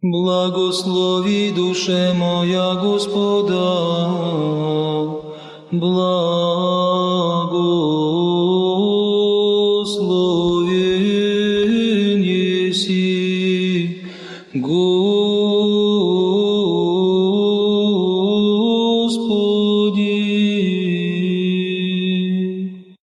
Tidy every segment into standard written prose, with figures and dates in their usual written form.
Благослови, душе моя, Господа, благословен еси, Господи.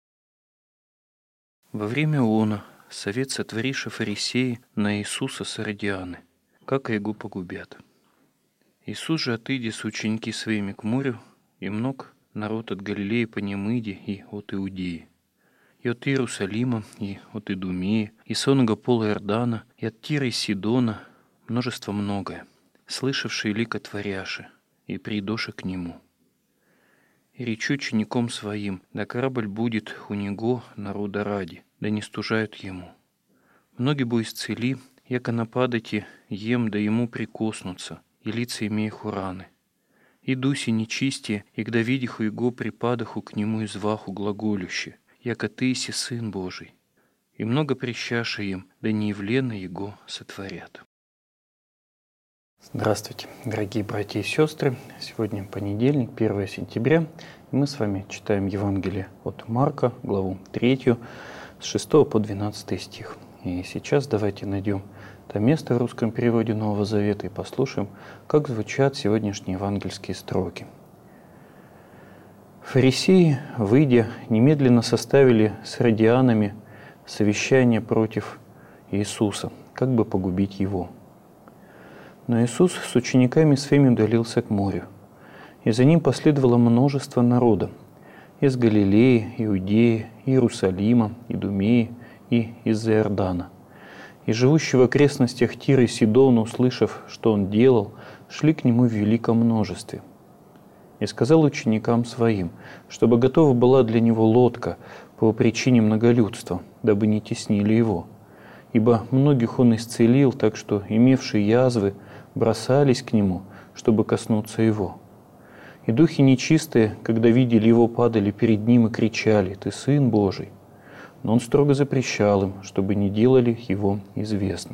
Во время она совет сотворивши фарисеи на Иисуса с Иродианы, как его погубят. Иисус же отыдя с ученики своими к морю, и мног народ от Галилеи по Немыде и от Иудеи, и от Иерусалима, и от Идумеи, и сонного пола Иордана, и от Тира и Сидона, множество многое, слышавшие лика творяши, и придоши к нему. И речу учеником своим, да корабль будет у него народа ради, да не стужают ему. Многие бо исцели, яко нападайте ем, да ему прикоснутся, и лица имееху раны. И дуси нечистие, и когда видиху его припадаху к нему изваху глаголюще, яко ты иси Сын Божий. И много прищаши им, да не явленно его сотворят. Здравствуйте, дорогие братья и сестры. Сегодня понедельник, 1 сентября, и мы с вами читаем Евангелие от Марка, главу 3, с 6 по 12 стих. И сейчас давайте найдем это место в русском переводе Нового Завета и послушаем, как звучат сегодняшние евангельские строки. Фарисеи, выйдя, немедленно составили с иродианами совещание против Иисуса, как бы погубить его. Но Иисус с учениками своими удалился к морю, и за ним последовало множество народа из Галилеи, Иудеи, Иерусалима, Идумеи и из-за Иордана. И живущие в окрестностях Тира и Сидона, услышав, что он делал, шли к нему в великом множестве. И сказал ученикам своим, чтобы готова была для него лодка по причине многолюдства, дабы не теснили его. Ибо многих он исцелил, так что имевшие язвы бросались к нему, чтобы коснуться его. И духи нечистые, когда видели его, падали перед ним и кричали: «Ты Сын Божий!» Но он строго запрещал им, чтобы не делали его известным.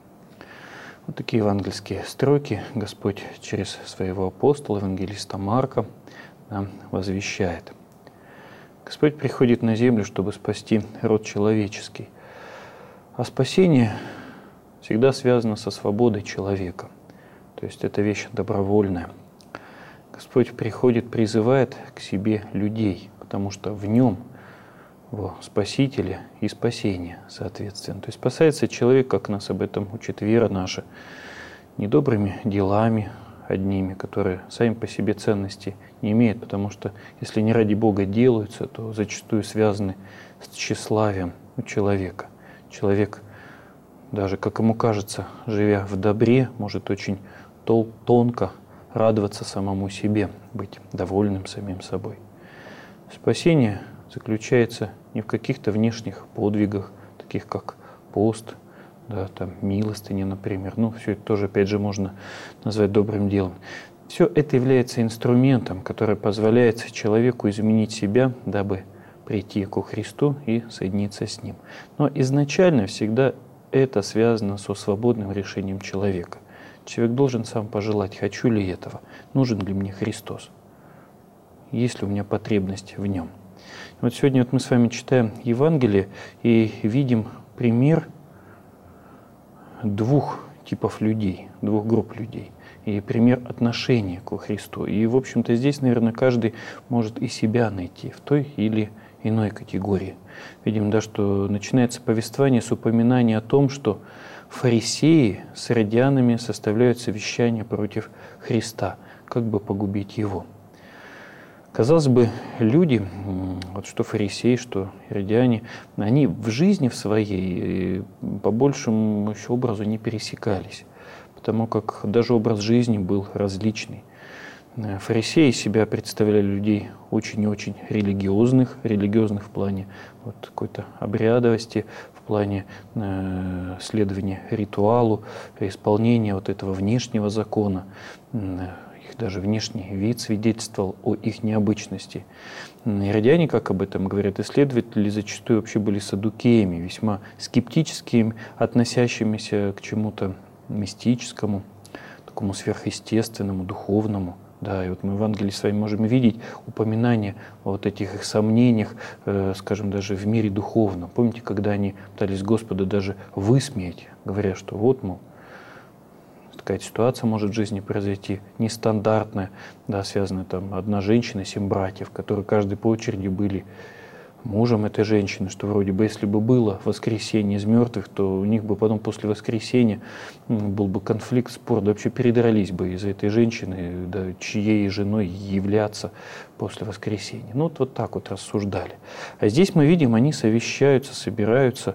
Вот такие евангельские строки Господь через своего апостола, евангелиста Марка, нам возвещает. Господь приходит на землю, чтобы спасти род человеческий. А спасение всегда связано со свободой человека. То есть это вещь добровольная. Господь приходит, призывает к себе людей, потому что в нем, во Спасителе, и спасение, соответственно. То есть спасается человек, как нас об этом учит вера наша, не добрыми делами одними, которые сами по себе ценности не имеют, потому что если не ради Бога делаются, то зачастую связаны с тщеславием у человека. Человек, даже, как ему кажется, живя в добре, может очень тонко радоваться самому себе, быть довольным самим собой. Спасение заключается не в каких-то внешних подвигах, таких как пост, да, там, милостыня, например. Все это тоже, опять же, можно назвать добрым делом. Все это является инструментом, который позволяет человеку изменить себя, дабы прийти ко Христу и соединиться с Ним. Но изначально всегда это связано со свободным решением человека. Человек должен сам пожелать, хочу ли этого, нужен ли мне Христос, есть ли у меня потребность в Нем. Вот сегодня мы с вами читаем Евангелие и видим пример двух типов людей, двух групп людей, и пример отношения к Христу. И, в общем-то, здесь, наверное, каждый может и себя найти в той или иной категории. Видим, да, что начинается повествование с упоминания о том, что фарисеи с иродианами составляют совещание против Христа, как бы погубить его. Казалось бы, люди, вот что фарисеи, что иродиане, они в жизни в своей по большему еще образу не пересекались, потому как даже образ жизни был различный. Фарисеи себя представляли людей очень и очень религиозных в плане какой-то обрядовости, в плане следования ритуалу, исполнения этого внешнего закона. Их даже внешний вид свидетельствовал о их необычности. Иродиане, как об этом говорят исследователи, зачастую вообще были саддукеями, весьма скептическими, относящимися к чему-то мистическому, такому сверхъестественному, духовному. Да, и вот мы в Евангелии с вами можем видеть упоминание о вот этих их сомнениях, скажем, даже в мире духовном. Помните, когда они пытались Господа даже высмеять, говоря, что вот, мол, такая ситуация может в жизни произойти, нестандартная, да, связанная там одна женщина, 7 братьев, которые каждый по очереди были мужем этой женщины, что вроде бы, если бы было воскресение из мертвых, то у них бы потом после воскресения был бы конфликт, спор, да вообще передрались бы из-за этой женщины, да, чьей женой являться после воскресения. Ну вот так вот рассуждали. А здесь мы видим, они совещаются, собираются,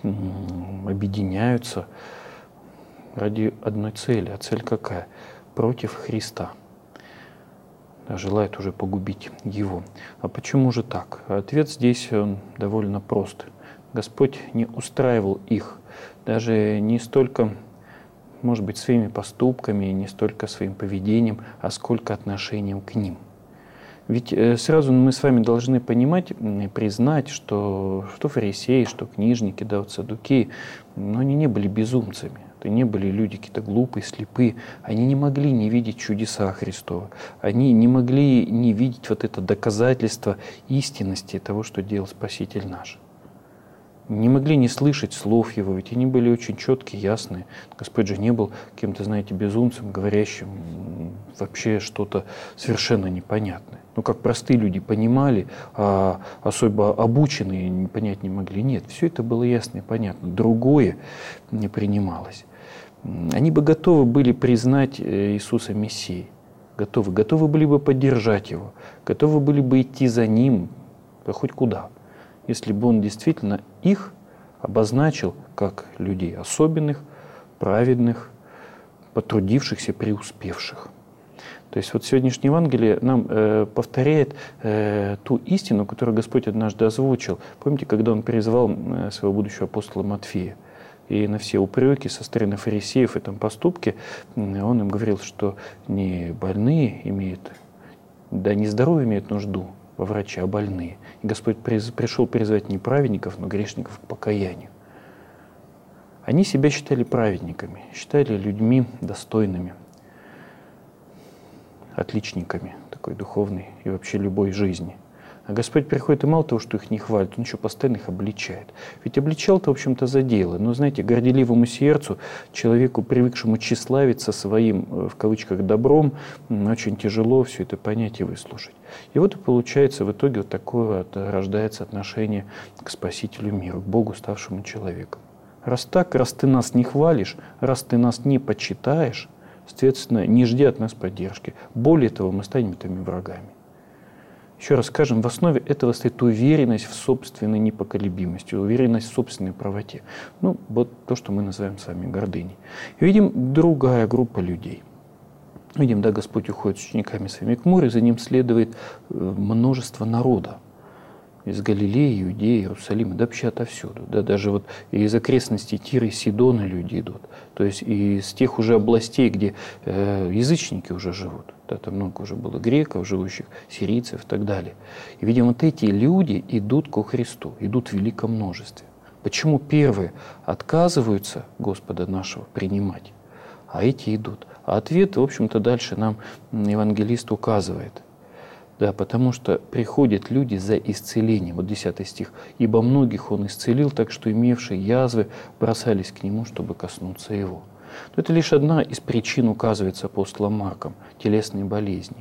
объединяются ради одной цели. А цель какая? Против Христа. Желает уже погубить его. А почему же так? Ответ здесь он довольно прост. Господь не устраивал их даже не столько, может быть, своими поступками, не столько своим поведением, а сколько отношением к ним. Ведь сразу мы с вами должны понимать, признать, что фарисеи, что книжники, да, вот саддукеи, но они не были безумцами. Это не были люди какие-то глупые, слепые. Они не могли не видеть чудеса Христова. Они не могли не видеть вот это доказательство истинности того, что делал Спаситель наш. Не могли не слышать слов Его, ведь они были очень четкие, ясные. Господь же не был кем-то, знаете, безумцем, говорящим вообще что-то совершенно непонятное. Ну, как простые люди понимали, а особо обученные понять не могли. Нет, все это было ясно и понятно. Другое не принималось. Они бы готовы были признать Иисуса Мессией. Готовы были бы поддержать Его. Готовы были бы идти за Ним, да хоть куда. Если бы Он действительно их обозначил как людей особенных, праведных, потрудившихся, преуспевших. То есть вот сегодняшнее Евангелие нам повторяет ту истину, которую Господь однажды озвучил. Помните, когда Он призвал своего будущего апостола Матфея? И на все упреки со стороны фарисеев в этом поступке Он им говорил, что не больные имеют, да не здоровые имеют нужду во враче, а больные. И Господь пришел призвать не праведников, но грешников к покаянию. Они себя считали праведниками, считали людьми достойными, отличниками такой духовной и вообще любой жизни. А Господь приходит и мало того, что их не хвалит, Он еще постоянно их обличает. Ведь обличал-то, в общем-то, за дело. Но, знаете, горделивому сердцу, человеку, привыкшему тщеславиться своим, в кавычках, добром, очень тяжело все это понять и выслушать. И вот и получается в итоге вот такое вот рождается отношение к Спасителю мира, к Богу, ставшему человеком. Раз так, раз ты нас не хвалишь, раз ты нас не почитаешь, соответственно, не жди от нас поддержки. Более того, мы станем твоими врагами. Еще раз скажем, в основе этого стоит уверенность в собственной непоколебимости, уверенность в собственной правоте. Ну, вот то, что мы называем с вами гордыней. И видим другая группа людей. Видим, да, Господь уходит с учениками своими к морю, за ним следует множество народа. Из Галилеи, Иудеи, Иерусалима, да вообще отовсюду. Да, даже вот из окрестностей Тира и Сидона люди идут. То есть из тех уже областей, где язычники уже живут. Да, там много уже было греков, живущих, сирийцев и так далее. И, видимо, вот эти люди идут ко Христу, идут в великом множестве. Почему первые отказываются Господа нашего принимать, а эти идут? А ответ, в общем-то, дальше нам евангелист указывает. Да, потому что приходят люди за исцелением. Вот 10 стих. «Ибо многих Он исцелил, так что имевшие язвы бросались к Нему, чтобы коснуться Его». Но это лишь одна из причин, указывается апостолом Марком, телесной болезни.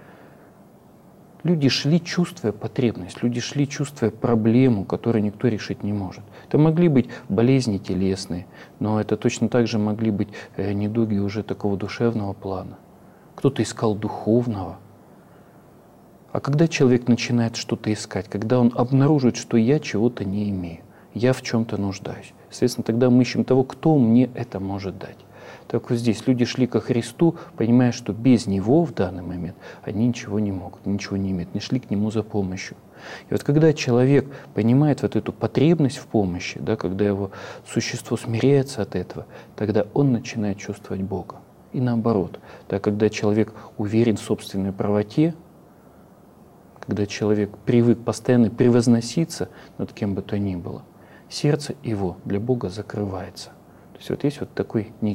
Люди шли, чувствуя потребность, люди шли, чувствуя проблему, которую никто решить не может. Это могли быть болезни телесные, но это точно так же могли быть недуги уже такого душевного плана. Кто-то искал духовного. А когда человек начинает что-то искать, когда он обнаруживает, что я чего-то не имею, я в чем-то нуждаюсь, соответственно, тогда мы ищем того, кто мне это может дать. Так вот здесь люди шли ко Христу, понимая, что без Него в данный момент они ничего не могут, ничего не имеют, не шли к Нему за помощью. И вот когда человек понимает вот эту потребность в помощи, да, когда его существо смиряется от этого, тогда он начинает чувствовать Бога. И наоборот, да, когда человек уверен в собственной правоте, когда человек привык постоянно превозноситься над кем бы то ни было, сердце его для Бога закрывается. То есть вот есть вот такой некий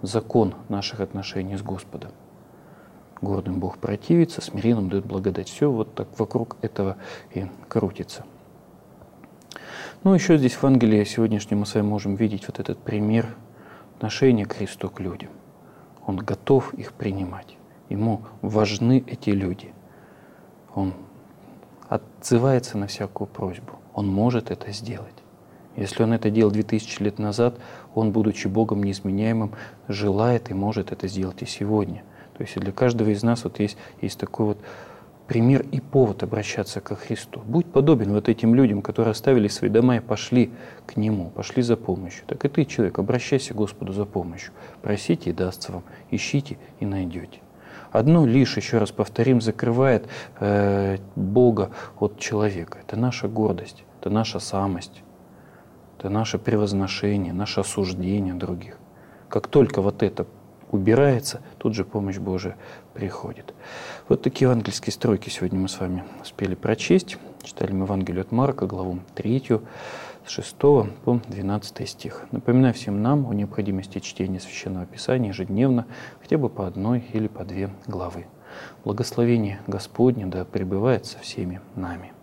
закон наших отношений с Господом. Гордым Бог противится, смиренным дает благодать. Все вот так вокруг этого и крутится. Ну, еще здесь в Евангелии сегодняшнем мы с вами можем видеть вот этот пример отношения к Христу к людям. Он готов их принимать. Ему важны эти люди. Он отзывается на всякую просьбу. Он может это сделать. Если он это делал 2000 лет назад, он, будучи Богом неизменяемым, желает и может это сделать и сегодня. То есть и для каждого из нас вот есть такой вот пример и повод обращаться ко Христу. Будь подобен вот этим людям, которые оставили свои дома и пошли к Нему, пошли за помощью. Так и ты, человек, обращайся к Господу за помощью. Просите, и дастся вам. Ищите, и найдете. Одно лишь, еще раз повторим, закрывает Бога от человека. Это наша гордость, это наша самость, это наше превозношение, наше осуждение других. Как только вот это убирается, тут же помощь Божия приходит. Вот такие евангельские строки сегодня мы с вами успели прочесть. Читали мы Евангелие от Марка, главу 3, с 6 по 12 стих. Напоминаю всем нам о необходимости чтения Священного Писания ежедневно, хотя бы по одной или по две главы. Благословение Господне да пребывает со всеми нами.